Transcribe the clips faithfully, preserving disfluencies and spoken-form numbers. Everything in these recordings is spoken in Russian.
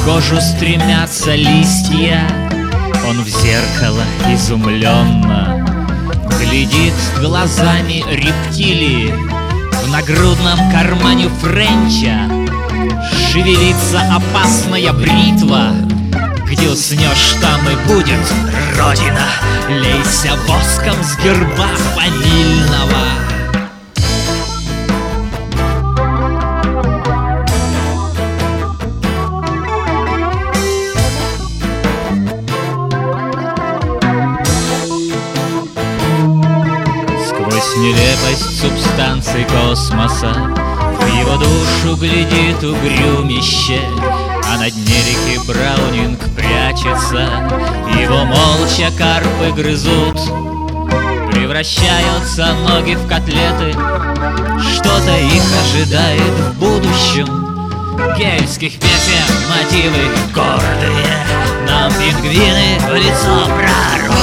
в кожу стремятся листья. Он в зеркало изумленно глядит глазами рептилии. В нагрудном кармане Френча шевелится опасная бритва. Где уснешь, там и будет Родина. Лейся воском с герба фамильного. Сквозь нелепость субстанций космоса в его душу глядит угрюмище. А на дне реки Браунинг прячется, его молча карпы грызут. Превращаются ноги в котлеты, что-то их ожидает в будущем. Кельтских песен мотивы гордые нам пингвины в лицо прорвут.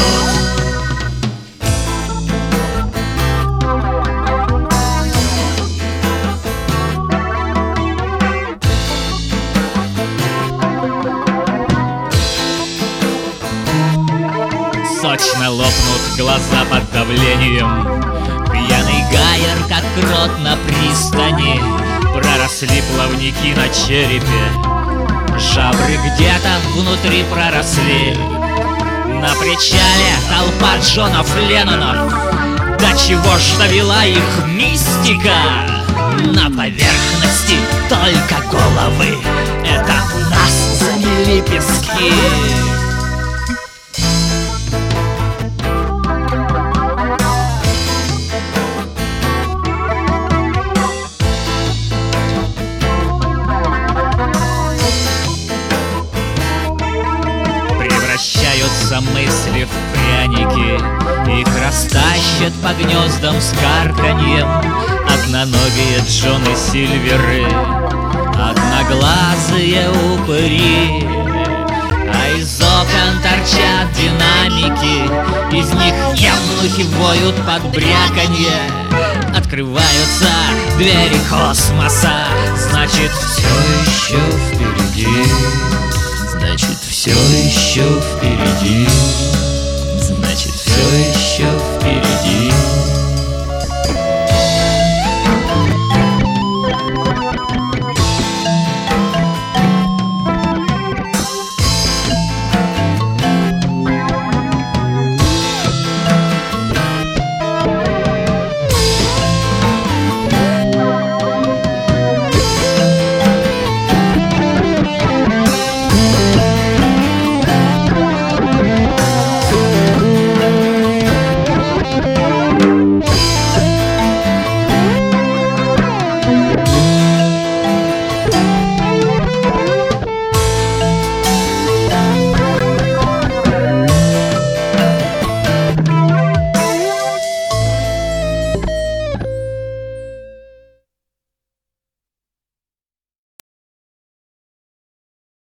Сочно лопнут глаза под давлением. Пьяный гайер, как крот на пристани. Проросли плавники на черепе. Жабры где-то внутри проросли. На причале толпа Джонов Леннонов. До чего ж довела их мистика? На поверхности только головы. Это нас замели пески. Превращаются мысли в пряники, их растащат по гнездам с карканьем. Одноногие Джоны Сильверы, одноглазые упыри. А из окон торчат динамики, из них евнухи воют под бряканье. Открываются двери космоса, значит, все еще впереди. Значит, все еще впереди.